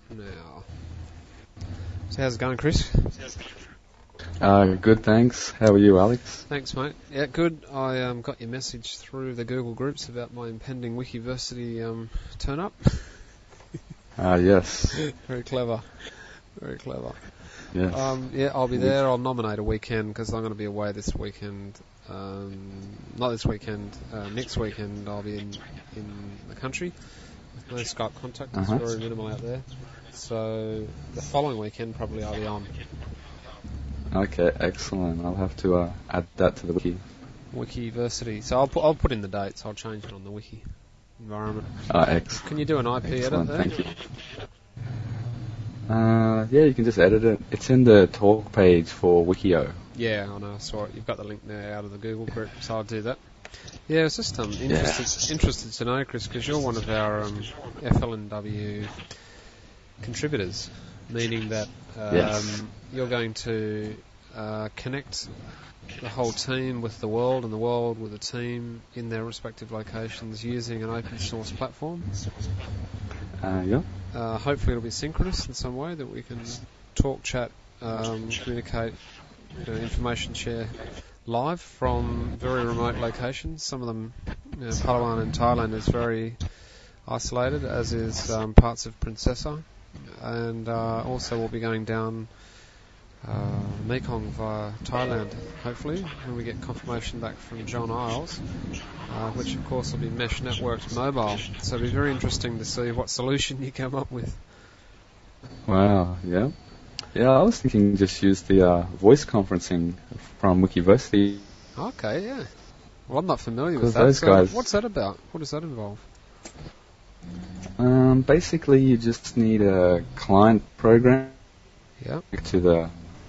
now. So how's it going, Chris? Good, thanks. How are you, Alex? Thanks, mate. Yeah, good. I got your message through the Google groups about my impending Wikiversity turn up. Yes. Very clever. Very clever. Yes. Yeah, I'll be there. I'll nominate a weekend because I'm going to be away this weekend. Not this weekend. Next weekend I'll be in the country with no Skype contact. It's very minimal out there. So the following weekend probably I'll be on. Okay, excellent. I'll have to add that to the wiki. Wikiversity. So I'll put in the dates. I'll change it on the wiki environment. Excellent. Can you do an IP edit there? Thank you. Yeah, you can just edit it. It's in the talk page for Wikio. Yeah, I know. I saw it. You've got the link there out of the Google group, so I'll do that. Yeah, it's just interested to know, Chris, because you're one of our FLNW contributors, meaning that you're going to connect the whole team with the world and the world with the team in their respective locations using an open source platform. Yeah. Hopefully it'll be synchronous in some way that we can talk, chat, communicate, information share live from very remote locations. Some of them, Palawan in Thailand is very isolated, as is parts of Princessa. And also we'll be going down Mekong via Thailand, hopefully, when we get confirmation back from John Isles, which of course will be mesh networked mobile. So it'll be very interesting to see what solution you come up with. Wow, yeah. Yeah, I was thinking just use the voice conferencing from Wikiversity. Okay, yeah. Well, I'm not familiar with that. Those guys, what's that about? What does that involve? Basically, you just need a client program to the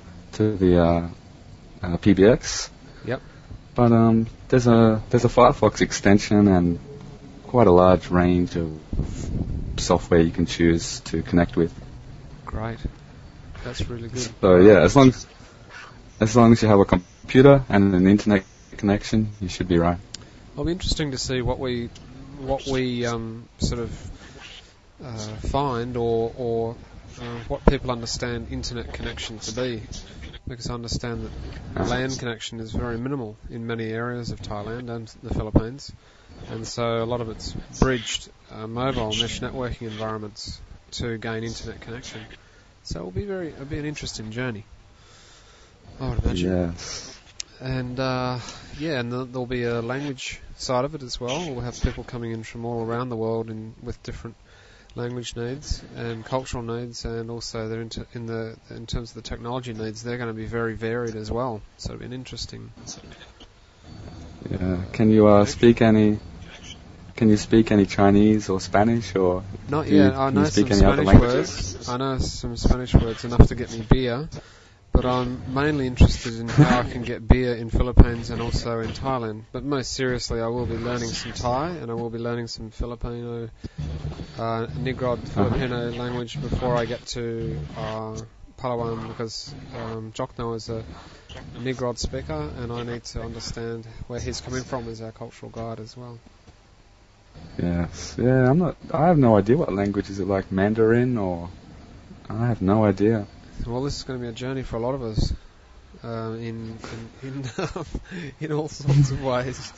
PBX. Yep. But there's a Firefox extension and quite a large range of software you can choose to connect with. Great. That's really good. So yeah, as long as you have a computer and an internet connection, you should be right. It'll be interesting to see what we sort of find or what people understand internet connection to be, because I understand that LAN connection is very minimal in many areas of Thailand and the Philippines, and so a lot of it's bridged mobile mesh networking environments to gain internet connection. So it'll be an interesting journey, I would imagine. Yes. And there'll be a language side of it as well. We'll have people coming in from all around the world with different language needs and cultural needs, and also they're in terms of the technology needs, they're going to be very varied as well. So it'll be an interesting. Yeah. Can you speak any Chinese or Spanish, or not yet? I know some Spanish words. I know some Spanish words enough to get me beer. But I'm mainly interested in how I can get beer in Philippines and also in Thailand. But most seriously, I will be learning some Thai and I will be learning some Filipino, Nigrod Filipino language before I get to Palawan, because Jokno is a Nigrod speaker and I need to understand where he's coming from as our cultural guide as well. Yes. Yeah, I have no idea what language is it, like Mandarin, or I have no idea. Well, this is going to be a journey for a lot of us, in all sorts of ways.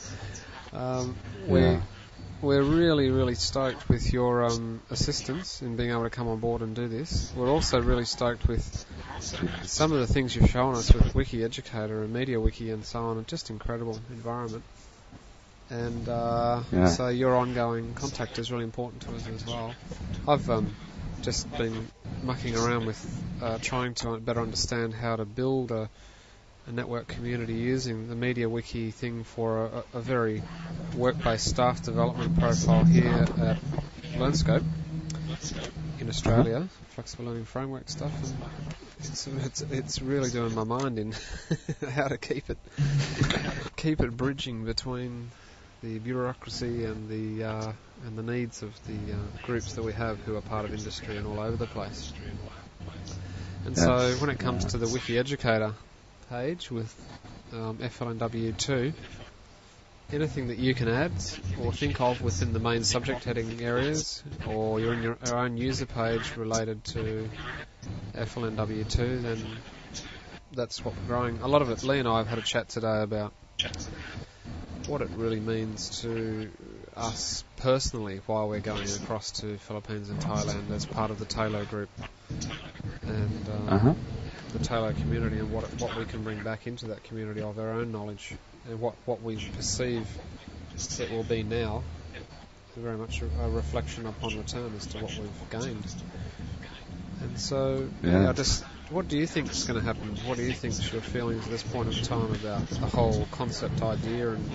We're really, really stoked with your assistance in being able to come on board and do this. We're also really stoked with some of the things you've shown us with Wiki Educator and Media Wiki and so on. Just incredible environment. And so your ongoing contact is really important to us as well. I've just been mucking around with trying to better understand how to build a network community using the Media Wiki thing for a very work-based staff development profile here at LearnScope in Australia, flexible learning framework stuff. And it's really doing my mind in how to keep it bridging between the bureaucracy and the needs of the groups that we have who are part of industry and all over the place. And so when it comes to the Wiki Educator page with FLNW2, anything that you can add or think of within the main subject heading areas, or you're in your own user page related to FLNW2, then that's what we're growing. A lot of it, Lee and I have had a chat today about what it really means to us personally while we're going across to Philippines and Thailand as part of the Talo group and the Talo community, and what we can bring back into that community of our own knowledge, and what we perceive it will be now. Very much a reflection upon return as to what we've gained. And so, what do you think is going to happen? What do you think is your feelings at this point in time about the whole concept idea? And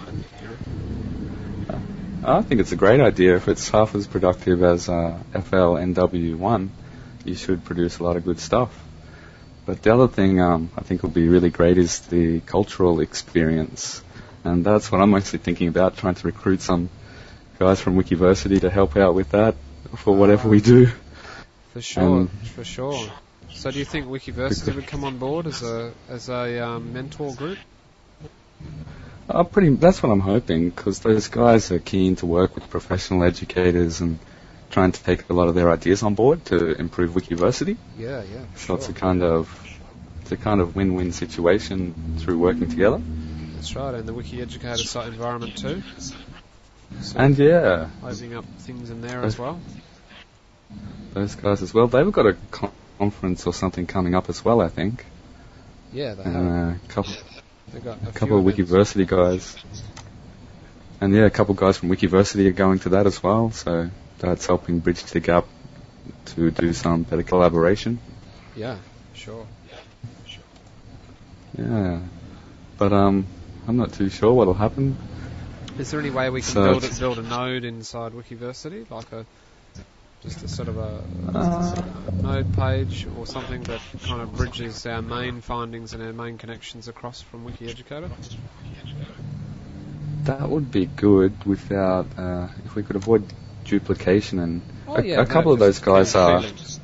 I think it's a great idea. If it's half as productive as FLNW1, you should produce a lot of good stuff. But the other thing I think will be really great is the cultural experience. And that's what I'm actually thinking about, trying to recruit some guys from Wikiversity to help out with that for whatever we do. For sure. So do you think Wikiversity would come on board as a mentor group? That's what I'm hoping, because those guys are keen to work with professional educators and trying to take a lot of their ideas on board to improve Wikiversity. Yeah. So it's a kind of win-win situation through working together. That's right, and the Wiki Educator site environment too. So opening up things in there as well. Those guys as well. They've got a conference or something coming up as well, I think. Yeah, they have. They've got a couple of Wikiversity guys. And a couple of guys from Wikiversity are going to that as well, so that's helping bridge the gap to do some better collaboration. Yeah, sure. Yeah. But I'm not too sure what'll happen. Is there any way we can build a node inside Wikiversity, like just a sort of a node page or something that kind of bridges our main findings and our main connections across from Wiki Educator? That would be good without, if we could avoid duplication, and a couple of those guys are...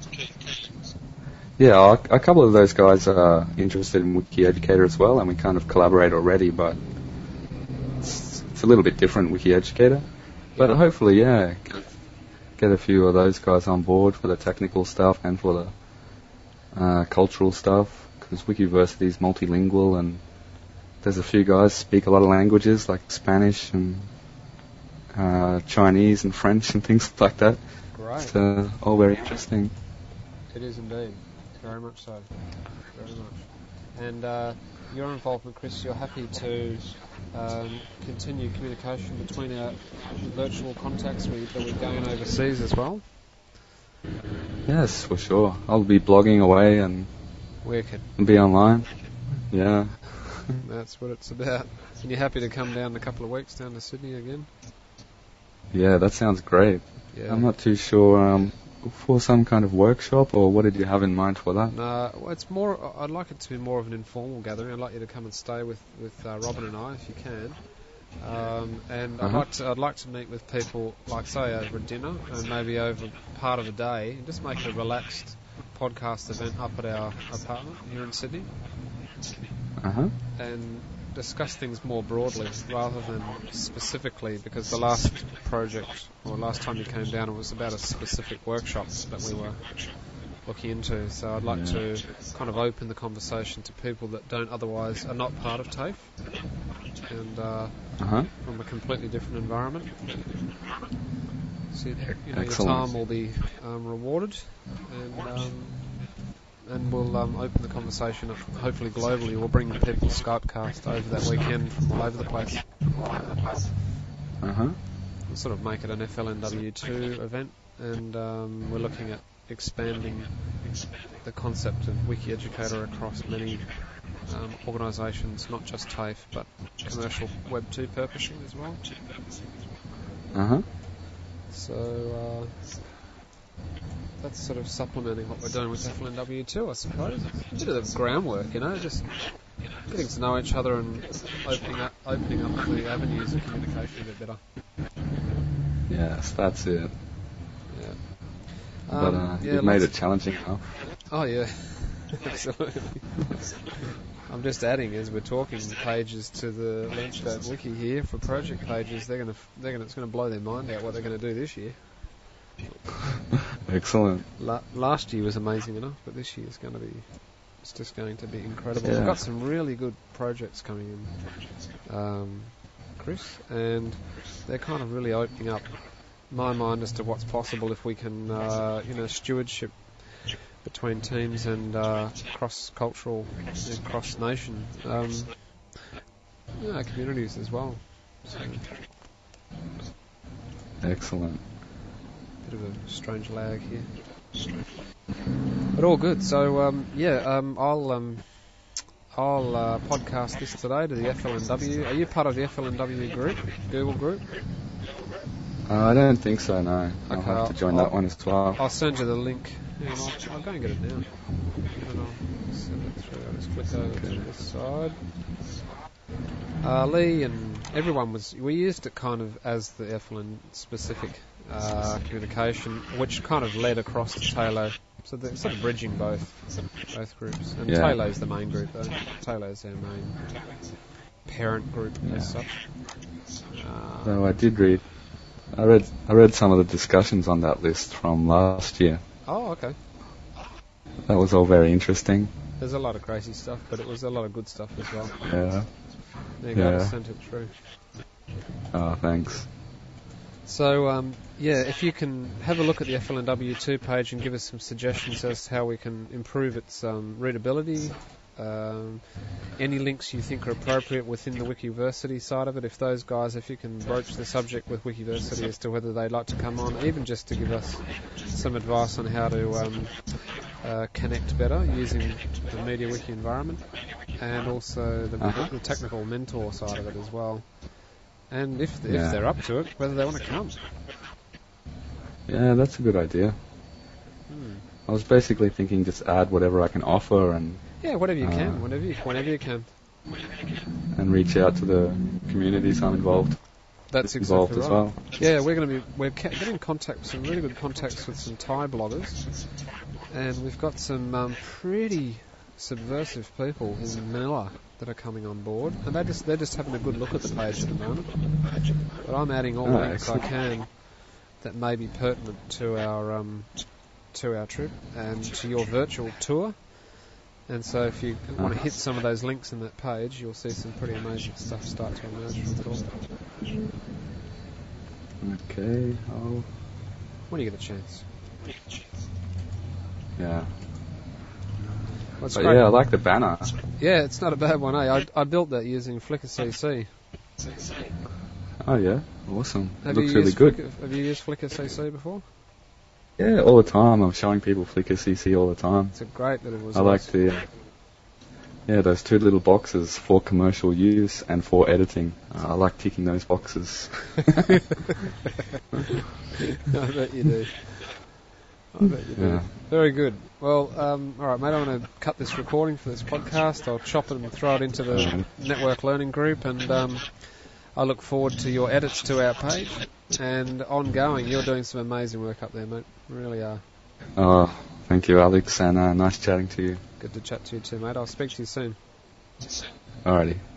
Yeah, a couple of those guys are interested in Wiki Educator as well, and we kind of collaborate already, but it's a little bit different, Wiki Educator. But hopefully, get a few of those guys on board for the technical stuff and for the cultural stuff, because Wikiversity is multilingual, and there's a few guys speak a lot of languages like Spanish and Chinese and French and things like that. Great. It's all very interesting. It is indeed. Very much so. Very much. And your involvement, Chris, you're happy to continue communication between our virtual contacts that we're going overseas as well? Yes, for sure. I'll be blogging away and be online. Yeah. That's what it's about. And you're happy to come down in a couple of weeks down to Sydney again? Yeah, that sounds great. Yeah. I'm not too sure for some kind of workshop, or what did you have in mind for that? No, it's more. I'd like it to be more of an informal gathering. I'd like you to come and stay with Robin and I if you can. And I'd like to meet with people, like say over dinner and maybe over part of a day, and just make it a relaxed podcast event up at our apartment here in Sydney. And discuss things more broadly rather than specifically, because the last project, or last time you came down, it was about a specific workshop that we were looking into. So I'd like to kind of open the conversation to people that are not part of TAFE, and from a completely different environment. So your time will be rewarded, and we'll open the conversation up, hopefully globally. We'll bring people Skypecast over that weekend from all over the place. We'll sort of make it an FLNW2 event, and we're looking at expanding the concept of Wiki Educator across many organisations, not just TAFE, but commercial Web 2 purposing as well. So that's sort of supplementing what we're doing with FLNW2, I suppose. A bit of the groundwork, just getting to know each other and opening up the avenues of communication a bit better. Yes, that's it. Yeah. But you've made it challenging enough. Oh yeah, absolutely. I'm just adding as we're talking pages to the Landscape Wiki here for project pages. It's gonna blow their mind out what they're gonna do this year. Excellent. Last year was amazing enough, but this year it's just going to be incredible. Yeah. We've got some really good projects coming in, Chris, and they're kind of really opening up my mind as to what's possible if we can, stewardship between teams and cross-cultural and cross-nation communities as well. So, Excellent. bit of a strange lag here, but all good. So I'll podcast this today to the FLNW. Are you part of the FLNW group, Google group? I don't think so, no. I'll Okay, have to join that one as well. I'll send you the link. Hang on, I'll go and get it now. And I'll send it through. I'll just click over to this side. Lee and everyone we used it kind of as the FLN specific communication, which kind of led across to Talo. So they're sort of bridging both groups. And Talo's the main group, though. Talo's our main parent group as such. So I did read. I read some of the discussions on that list from last year. Oh, okay. That was all very interesting. There's a lot of crazy stuff, but it was a lot of good stuff as well. Yeah. There you go, I sent it through. Oh, thanks. So, if you can have a look at the FLNW2 page and give us some suggestions as to how we can improve its readability, any links you think are appropriate within the Wikiversity side of it, if you can broach the subject with Wikiversity as to whether they'd like to come on, even just to give us some advice on how to connect better using the MediaWiki environment, and also the technical mentor side of it as well. And if they're up to it, whether they want to come. Yeah, that's a good idea. I was basically thinking just add whatever I can offer and... Yeah, whatever you can, whenever you can. And reach out to the communities I'm involved. That's exactly right. As well. Yeah, we're getting some really good contacts with some Thai bloggers, and we've got some pretty subversive people in Manila that are coming on board, and they're just having a good look at the page at the moment. But I'm adding all the links I can that may be pertinent to our trip and to your virtual tour. And so if you want to hit some of those links in that page, you'll see some pretty amazing stuff start to emerge from it all. Okay, when you get a chance. Yeah. Well, but yeah, I like the banner. Yeah, it's not a bad one, eh? I built that using Flickr CC. Oh yeah, awesome. It looks really good. Have you used Flickr CC before? Yeah, all the time. I'm showing people Flickr CC all the time. It's a great little resource. I like those two little boxes for commercial use and for editing. I like ticking those boxes. I bet you do. Yeah. Very good. Well, all right, mate, I'm going to cut this recording for this podcast. I'll chop it and throw it into the Network Learning Group, and I look forward to your edits to our page. And ongoing, you're doing some amazing work up there, mate. Really are. Oh, thank you, Alex, and nice chatting to you. Good to chat to you too, mate. I'll speak to you soon. Alrighty.